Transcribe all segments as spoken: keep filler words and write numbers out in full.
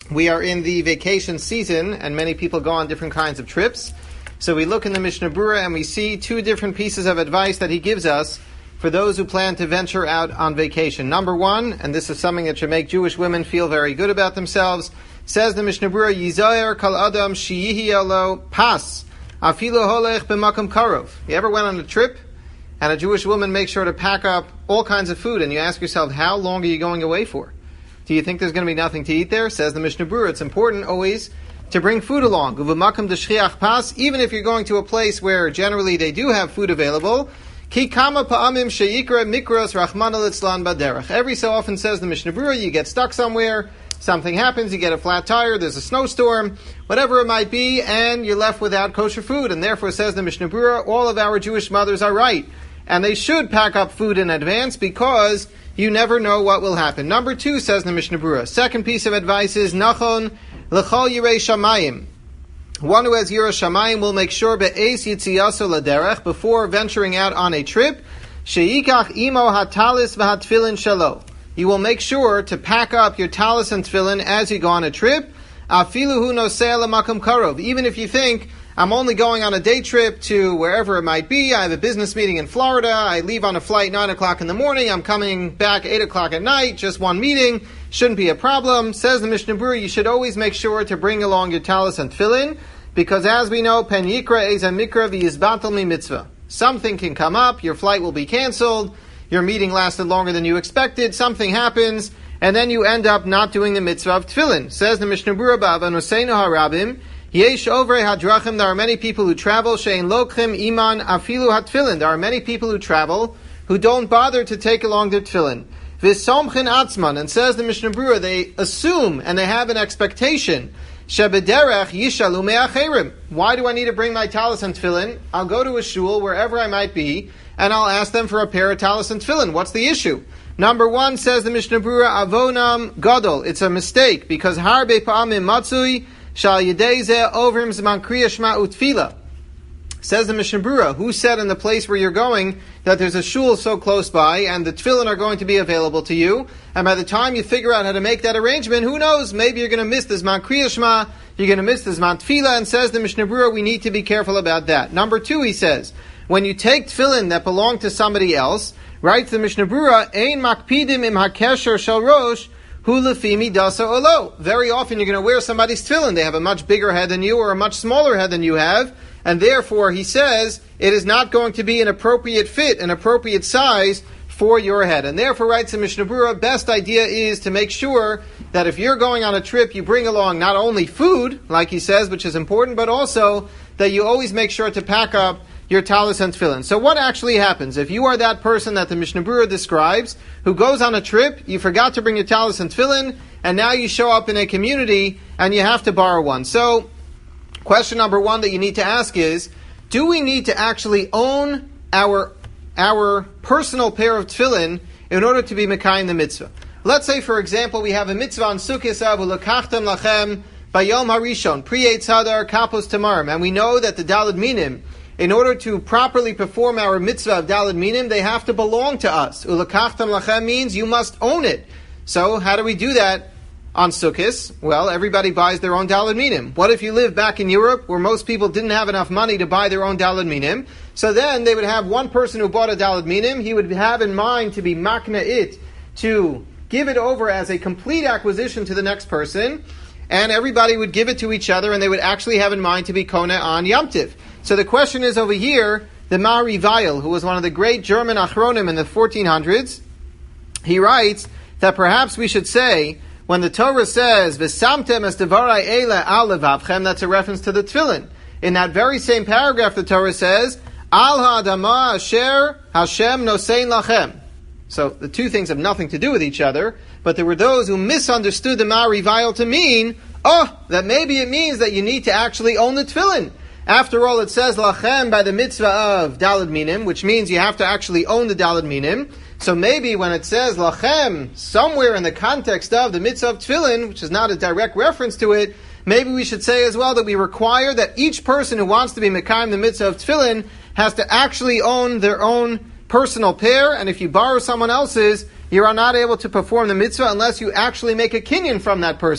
We are in the vacation season, and many people go on different kinds of trips. So we look in the Mishnah Berurah and we see two different pieces of advice that he gives us for those who plan to venture out on vacation. Number one, and this is something that should make Jewish women feel very good about themselves, says the Mishnah Berurah, Yizayer kal adam shiyihi alo pas, afilu holech b'makom karov. You ever went on a trip, and a Jewish woman makes sure to pack up all kinds of food, and you ask yourself, how long are you going away for? Do you think there's going to be nothing to eat there? Says the Mishnah Berurah, it's important always to bring food along. Uvemakam deshchiach pas, even if you're going to a place where generally they do have food available. Ki kama pa'amim sheyikra mikros rachmana litzlan baderech. Every so often, says the Mishnah Berurah, you get stuck somewhere, something happens, you get a flat tire, there's a snowstorm, whatever it might be, and you're left without kosher food. And therefore, says the Mishnah Berurah, all of our Jewish mothers are right. And they should pack up food in advance because you never know what will happen. Number two, says the Mishnah Berurah, second piece of advice is Nachon l'chol yirei shamayim. One who has yirei shamayim will make sure be'eis yitziyaso laderech, before venturing out on a trip, sheikach imo hatalis v'hatfilin shalo. You will make sure to pack up your talis and tefillin as you go on a trip. Afilu hu nosei l'makom karov. Even if you think, I'm only going on a day trip to wherever it might be. I have a business meeting in Florida. I leave on a flight nine o'clock in the morning. I'm coming back eight o'clock at night. Just one meeting. Shouldn't be a problem. Says the Mishnah Berurah, you should always make sure to bring along your talis and tefillin, because as we know, pen yikra eis mikra v'yizbatel mi mitzvah. Something can come up. Your flight will be canceled. Your meeting lasted longer than you expected. Something happens, and then you end up not doing the mitzvah of tefillin. Says the Mishnah Berurah, ba'avanosenu harabim, Yesh overei hadrachim, there are many people who travel, she'en lokchim iman afilu hatfilin. There are many people who travel who don't bother to take along their tefillin. V'somchin atzman, and says the Mishnah Berurah, they assume and they have an expectation, shebederech yishalu me'acherim. Why do I need to bring my talis and tefillin? I'll go to a shul, wherever I might be, and I'll ask them for a pair of talis and tefillin. What's the issue? Number one, says the Mishnah Berurah, avonam gadol. It's a mistake, because harbe pa'amim matzui, Shal Yedeze Ovrim Zman Kriya Shema Utfila. Says the Mishnah Berurah, who said in the place where you're going that there's a shul so close by and the tefillin are going to be available to you, and by the time you figure out how to make that arrangement, who knows, maybe you're going to miss the Zman Kriya Shema, you're going to miss the Zman Tefila, and says the Mishnah Berurah, we need to be careful about that. Number two, he says, when you take tefillin that belong to somebody else, writes the Mishnah Berurah, Ein makpidim im hakesher shel rosh, Hulafimi dasa olo. Very often you're going to wear somebody's tefillin. They have a much bigger head than you or a much smaller head than you have. And therefore, he says, it is not going to be an appropriate fit, an appropriate size for your head. And therefore, writes the Mishnah Berurah, best idea is to make sure that if you're going on a trip, you bring along not only food, like he says, which is important, but also that you always make sure to pack up your talis and tefillin. So what actually happens? If you are that person that the Mishnah Berurah describes, who goes on a trip, you forgot to bring your talis and tefillin, and now you show up in a community and you have to borrow one. So, question number one that you need to ask is, do we need to actually own our our personal pair of tefillin in order to be mekayim the mitzvah? Let's say, for example, we have a mitzvah on Sukkot Av, ulakachtem lachem bayom harishon, pri-Eitz hadar kapos tamarim, and we know that the daled minim, in order to properly perform our mitzvah of daled minim, they have to belong to us. Ulakachtam lachem means you must own it. So how do we do that on Sukkot? Well, everybody buys their own daled minim. What if you live back in Europe where most people didn't have enough money to buy their own daled minim? So then they would have one person who bought a daled minim. He would have in mind to be makna it, to give it over as a complete acquisition to the next person, and everybody would give it to each other, and they would actually have in mind to be kona on Yom Tiv. So the question is over here, the Mari Weil, who was one of the great German achronim in the fourteen hundreds, he writes that perhaps we should say, when the Torah says, V'samtem es devarai eila al levavchem, that's a reference to the tefillin. In that very same paragraph, the Torah says, Al ha'adama asher Hashem nosein lachem. So the two things have nothing to do with each other, but there were those who misunderstood the Mari Weil to mean, oh, that maybe it means that you need to actually own the tefillin. After all, it says lachem by the mitzvah of daled minim, which means you have to actually own the daled minim. So maybe when it says lachem, somewhere in the context of the mitzvah of tefillin, which is not a direct reference to it, maybe we should say as well that we require that each person who wants to be mekayim the mitzvah of tefillin has to actually own their own personal pair, and if you borrow someone else's, you are not able to perform the mitzvah unless you actually make a kinyan from that person.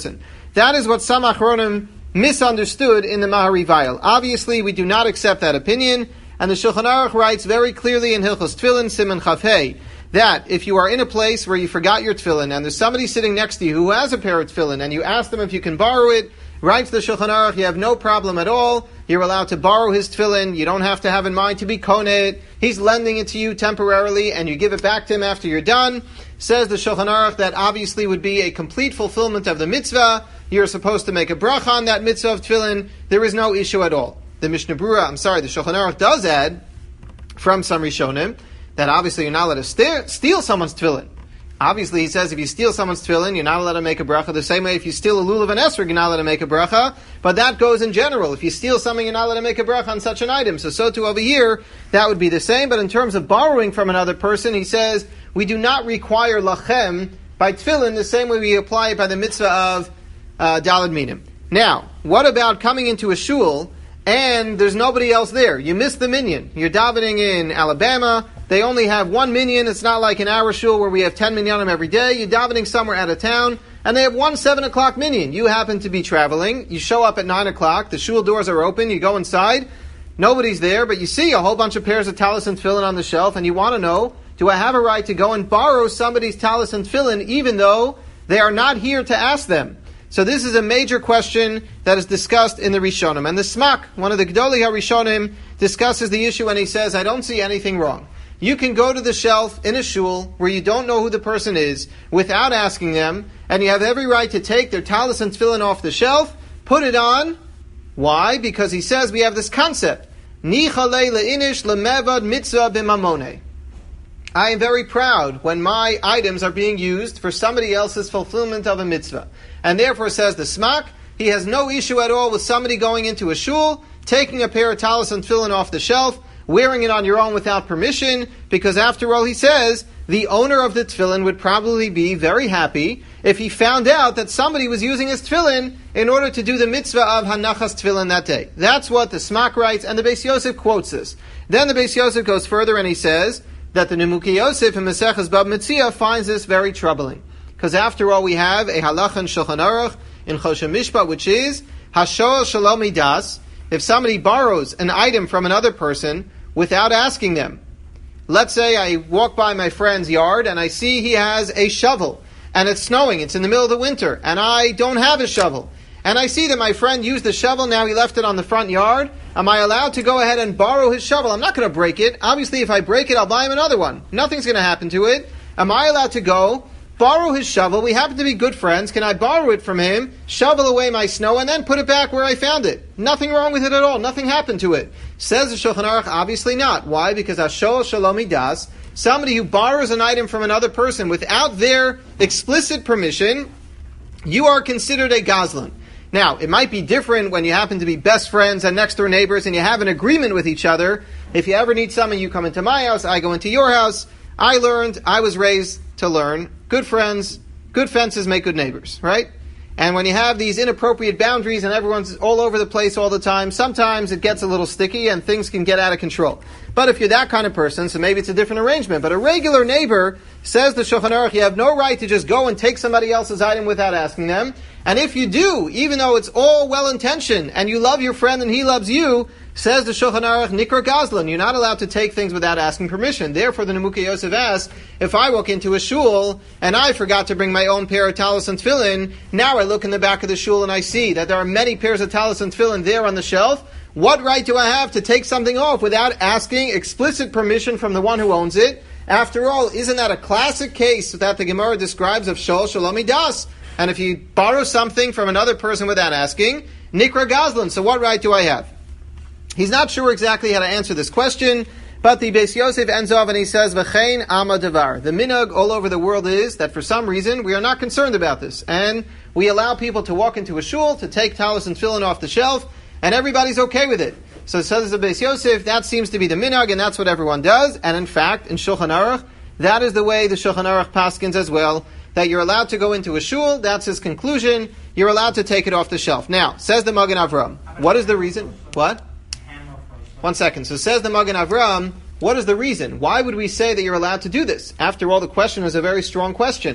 That is what some Achronim misunderstood in the Maharivayil. Obviously, we do not accept that opinion, and the Shulchan Aruch writes very clearly in Hilchos Tefillin, Siman Chaf Hei, that if you are in a place where you forgot your tefillin, and there's somebody sitting next to you who has a pair of tefillin, and you ask them if you can borrow it, writes the Shulchan Aruch, you have no problem at all. You're allowed to borrow his tefillin. You don't have to have in mind to be koneh it. He's lending it to you temporarily, and you give it back to him after you're done. Says the Shulchan Aruch that obviously would be a complete fulfillment of the mitzvah. You're supposed to make a bracha on that mitzvah of tefillin. There is no issue at all. The Mishnah Berurah, I'm sorry, the Shulchan Aruch does add from some Rishonim that obviously you're not allowed to steal, steal someone's tefillin. Obviously, he says if you steal someone's tefillin, you're not allowed to make a bracha. The same way if you steal a lulav and esrog, you're not allowed to make a bracha. But that goes in general. If you steal something, you're not allowed to make a bracha on such an item. So, so too over here, that would be the same. But in terms of borrowing from another person, he says, we do not require lachem by tefillin the same way we apply it by the mitzvah of uh, daled minim. Now, what about coming into a shul and there's nobody else there? You missed the minyan. You're davening in Alabama. They only have one minyan. It's not like in our shul where we have ten minyanim every day. You're davening somewhere out of town, and they have one seven o'clock minyan. You happen to be traveling. You show up at nine o'clock. The shul doors are open. You go inside. Nobody's there, but you see a whole bunch of pairs of talis and tefillin on the shelf, and you want to know, do I have a right to go and borrow somebody's talis and tefillin even though they are not here to ask them? So this is a major question that is discussed in the Rishonim. And the Smak, one of the Gedolei HaRishonim, discusses the issue and he says, I don't see anything wrong. You can go to the shelf in a shul where you don't know who the person is without asking them, and you have every right to take their talis and tefillin off the shelf, put it on. Why? Because he says we have this concept. Nichalei le'inish lemevad mitzvah b'mamone. I am very proud when my items are being used for somebody else's fulfillment of a mitzvah. And therefore, says the Smak, he has no issue at all with somebody going into a shul, taking a pair of talis and tefillin off the shelf, wearing it on your own without permission, because after all, he says, the owner of the tefillin would probably be very happy if he found out that somebody was using his tefillin in order to do the mitzvah of hanachas tefillin that day. That's what the Smak writes, and the Beis Yosef quotes this. Then the Beis Yosef goes further and he says that the Nimukei Yosef in Maseches Bab Metzia finds this very troubling. Because after all, we have a halacha in Shulchan Aruch in Choshen Mishpat, which is Hashoel Shalom Midas. If somebody borrows an item from another person without asking them, let's say I walk by my friend's yard and I see he has a shovel and it's snowing, it's in the middle of the winter, and I don't have a shovel. And I see that my friend used the shovel, now he left it on the front yard. Am I allowed to go ahead and borrow his shovel? I'm not going to break it. Obviously, if I break it, I'll buy him another one. Nothing's going to happen to it. Am I allowed to go borrow his shovel? We happen to be good friends. Can I borrow it from him, shovel away my snow, and then put it back where I found it? Nothing wrong with it at all. Nothing happened to it. Says the Shulchan Aruch, obviously not. Why? Because Hashoel Shalom Midas, somebody who borrows an item from another person without their explicit permission, you are considered a gazlan. Now, it might be different when you happen to be best friends and next door neighbors and you have an agreement with each other. If you ever need something, you come into my house, I go into your house. I learned, I was raised to learn. Good friends, good fences make good neighbors, right? And when you have these inappropriate boundaries and everyone's all over the place all the time, sometimes it gets a little sticky and things can get out of control. But if you're that kind of person, so maybe it's a different arrangement. But a regular neighbor, says the Shulchan Aruch, you have no right to just go and take somebody else's item without asking them. And if you do, even though it's all well-intentioned and you love your friend and he loves you, says the Shulchan Aruch, Nikra Gazlan, you're not allowed to take things without asking permission. Therefore, the Nimukei Yosef asks, if I walk into a shul and I forgot to bring my own pair of talis and tefillin, now I look in the back of the shul and I see that there are many pairs of talis and tefillin there on the shelf. What right do I have to take something off without asking explicit permission from the one who owns it? After all, isn't that a classic case that the Gemara describes of Shol Shalom Midas? And if you borrow something from another person without asking, Nikra Gazlan, so what right do I have? He's not sure exactly how to answer this question, but the Beis Yosef ends off and he says, V'chein ama devar. The minhag all over the world is that for some reason we are not concerned about this. And we allow people to walk into a shul, to take talis and tefillin off the shelf, and everybody's okay with it. So it says the Beis Yosef, that seems to be the minhag, and that's what everyone does. And in fact, in Shulchan Aruch, that is the way the Shulchan Aruch paskins as well, that you're allowed to go into a shul, that's his conclusion, you're allowed to take it off the shelf. Now, says the Magen Avram, what is the reason? What? One second. So says the Magen Avram, what is the reason? Why would we say that you're allowed to do this? After all, the question is a very strong question.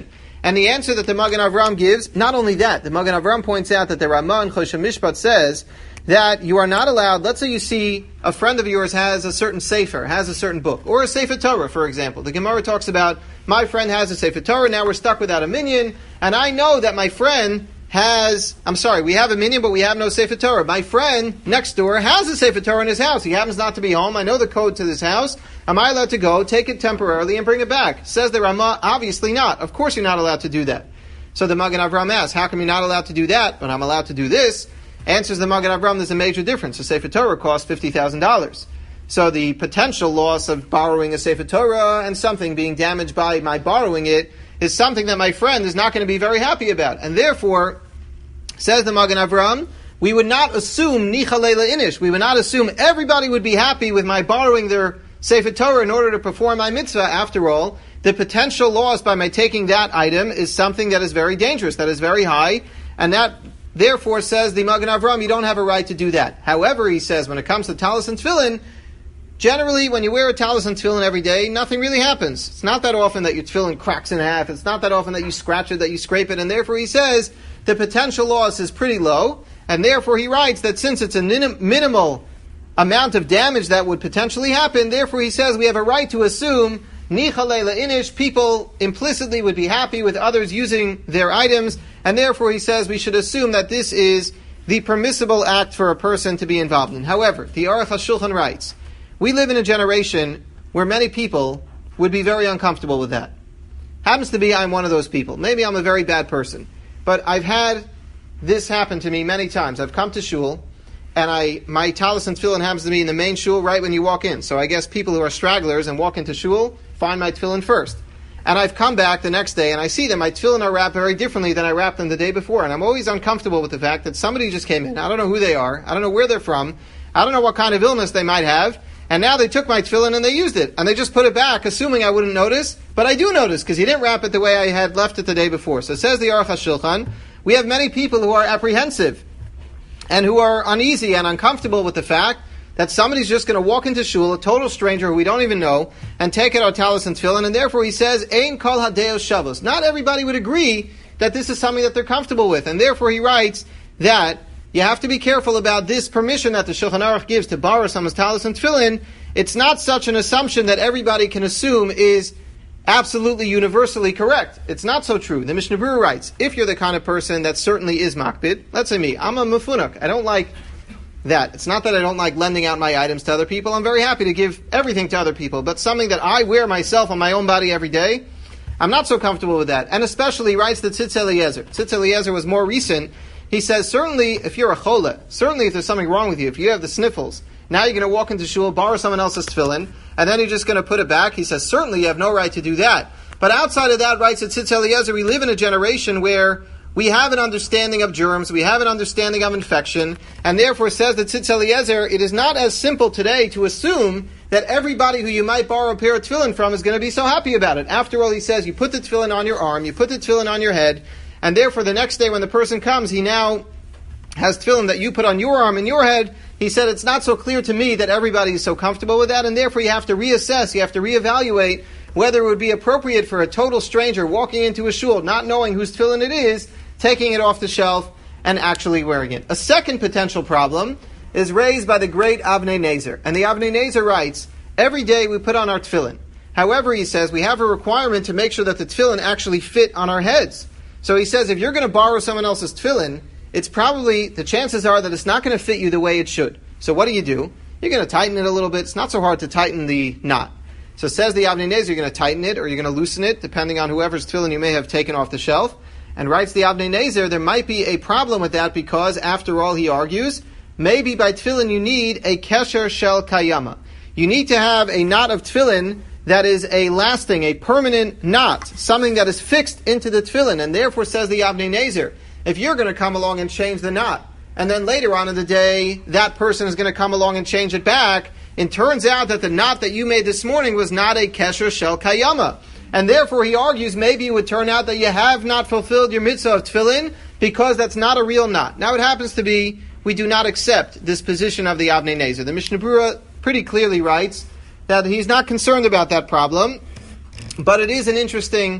And the answer that the Magen Avraham gives, not only that, the Magen Avraham points out that the Ramah in Choshen Mishpat says that you are not allowed, let's say you see a friend of yours has a certain sefer, has a certain book, or a Sefer Torah, for example. The Gemara talks about, my friend has a Sefer Torah, now we're stuck without a minyan, and I know that my friend has, I'm sorry, we have a minyan, but we have no Sefer Torah. My friend next door has a Sefer Torah in his house. He happens not to be home. I know the code to this house. Am I allowed to go, take it temporarily, and bring it back? Says the Ramah, obviously not. Of course you're not allowed to do that. So the Magen Avraham asks, how come you're not allowed to do that, but I'm allowed to do this? Answers the Magen Avraham, there's a major difference. A Sefer Torah costs fifty thousand dollars. So the potential loss of borrowing a Sefer Torah and something being damaged by my borrowing it is something that my friend is not going to be very happy about. And therefore, says the Magen Avraham, we would not assume nicha leila inish. We would not assume everybody would be happy with my borrowing their Sefer Torah in order to perform my mitzvah. After all, the potential loss by my taking that item is something that is very dangerous, that is very high, and that therefore, says the Magen Avraham, you don't have a right to do that. However, he says, when it comes to talis and tefillin, generally, when you wear a talis and tefillin every day, nothing really happens. It's not that often that your tefillin cracks in half. It's not that often that you scratch it, that you scrape it. And therefore, he says, the potential loss is pretty low. And therefore, he writes that since it's a minim- minimal amount of damage that would potentially happen, therefore, he says, we have a right to assume nicha leila inish, people implicitly would be happy with others using their items, and therefore he says we should assume that this is the permissible act for a person to be involved in. However, the Aruch HaShulchan writes, we live in a generation where many people would be very uncomfortable with that. Happens to be I'm one of those people. Maybe I'm a very bad person, but I've had this happen to me many times. I've come to shul, and I my talis and tefillin happens to be in the main shul right when you walk in. So I guess people who are stragglers and walk into shul find my tefillin first. And I've come back the next day and I see that my tefillin are wrapped very differently than I wrapped them the day before. And I'm always uncomfortable with the fact that somebody just came in. I don't know who they are. I don't know where they're from. I don't know what kind of illness they might have. And now they took my tefillin and they used it. And they just put it back, assuming I wouldn't notice. But I do notice, because he didn't wrap it the way I had left it the day before. So it says the Aruch HaShulchan, we have many people who are apprehensive and who are uneasy and uncomfortable with the fact that somebody's just going to walk into shul, a total stranger who we don't even know, and take out our talis and tefillin, and therefore he says, Ein kol hadeos shavos. Not everybody would agree that this is something that they're comfortable with, and therefore he writes that you have to be careful about this permission that the Shulchan Aruch gives to borrow someone's talis and tefillin. It's not such an assumption that everybody can assume is absolutely universally correct. It's not so true. The Mishnah Berurah writes, if you're the kind of person that certainly is makbid, let's say me, I'm a mefunuk, I don't like that. It's not that I don't like lending out my items to other people. I'm very happy to give everything to other people. But something that I wear myself on my own body every day, I'm not so comfortable with that. And especially, he writes the Tzitz Eliezer. Tzitz Eliezer was more recent. He says, certainly if you're a chole, certainly if there's something wrong with you, if you have the sniffles, now you're going to walk into shul, borrow someone else's tefillin, and then you're just going to put it back. He says, certainly you have no right to do that. But outside of that, writes the Tzitz Eliezer, we live in a generation where we have an understanding of germs, we have an understanding of infection, and therefore says the Tzitz Eliezer, it is not as simple today to assume that everybody who you might borrow a pair of tefillin from is going to be so happy about it. After all, he says, you put the tefillin on your arm, you put the tefillin on your head, and therefore the next day when the person comes, he now has tefillin that you put on your arm and your head. He said, it's not so clear to me that everybody is so comfortable with that, and therefore you have to reassess, you have to reevaluate whether it would be appropriate for a total stranger walking into a shul, not knowing whose tefillin it is, taking it off the shelf and actually wearing it. A second potential problem is raised by the great Avnei Nezer. And the Avnei Nezer writes, every day we put on our tefillin. However, he says, we have a requirement to make sure that the tefillin actually fit on our heads. So he says, if you're going to borrow someone else's tefillin, it's probably, the chances are that it's not going to fit you the way it should. So what do you do? You're going to tighten it a little bit. It's not so hard to tighten the knot. So says the Avnei Nezer, you're going to tighten it or you're going to loosen it, depending on whoever's tefillin you may have taken off the shelf. And writes the Avnei Nezer, there might be a problem with that because, after all, he argues, maybe by tefillin you need a kesher shel kayama. You need to have a knot of tefillin that is a lasting, a permanent knot, something that is fixed into the tefillin. And therefore, says the Avnei Nezer, if you're going to come along and change the knot, and then later on in the day, that person is going to come along and change it back, it turns out that the knot that you made this morning was not a kesher shel kayama. And therefore, he argues, maybe it would turn out that you have not fulfilled your mitzvah of tefillin because that's not a real knot. Now, it happens to be, we do not accept this position of the Avnei Nezer. The Mishnah Berurah pretty clearly writes that he's not concerned about that problem, but it is an interesting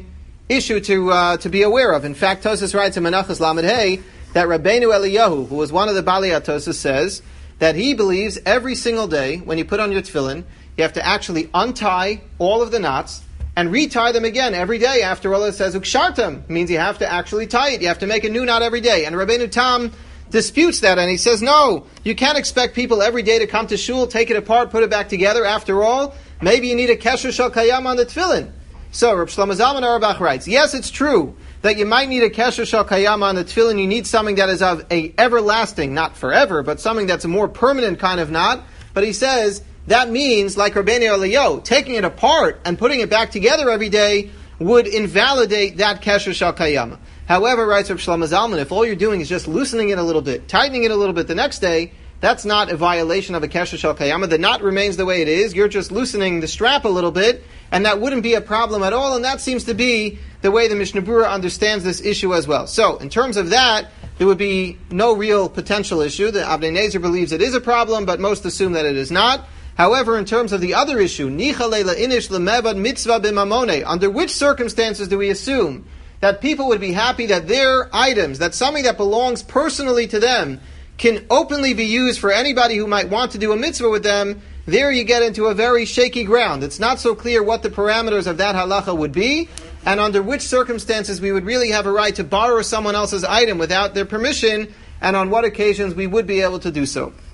issue to uh, to be aware of. In fact, Tosas writes in Menachos Lamed Hey that Rabbeinu Eliyahu, who was one of the Balei Tosas, says that he believes every single day when you put on your tefillin, you have to actually untie all of the knots and retie them again every day. After all, it says ukshartam, means you have to actually tie it. You have to make a new knot every day. And Rabbeinu Tam disputes that, and he says, no, you can't expect people every day to come to shul, take it apart, put it back together. After all, maybe you need a kesher shel kayam on the tefillin. So Reb Shlomo Zalman Auerbach writes, yes, it's true that you might need a kesher shel kayam on the tefillin. You need something that is of a everlasting, not forever, but something that's a more permanent kind of knot. But he says that means, like Rabbeinu Eliyahu, taking it apart and putting it back together every day would invalidate that kesher shel kayam. However, writes Reb Shlomo Zalman, if all you're doing is just loosening it a little bit, tightening it a little bit the next day, that's not a violation of a kesher shel kayama. The knot remains the way it is. You're just loosening the strap a little bit, and that wouldn't be a problem at all. And that seems to be the way the Mishnah Berurah understands this issue as well. So, in terms of that, there would be no real potential issue. The Avnei Nezer believes it is a problem, but most assume that it is not. However, in terms of the other issue, nicha leila inish lemevad mitzvah b'mamone, under which circumstances do we assume that people would be happy that their items, that something that belongs personally to them, can openly be used for anybody who might want to do a mitzvah with them? There you get into a very shaky ground. It's not so clear what the parameters of that halacha would be, and under which circumstances we would really have a right to borrow someone else's item without their permission, and on what occasions we would be able to do so.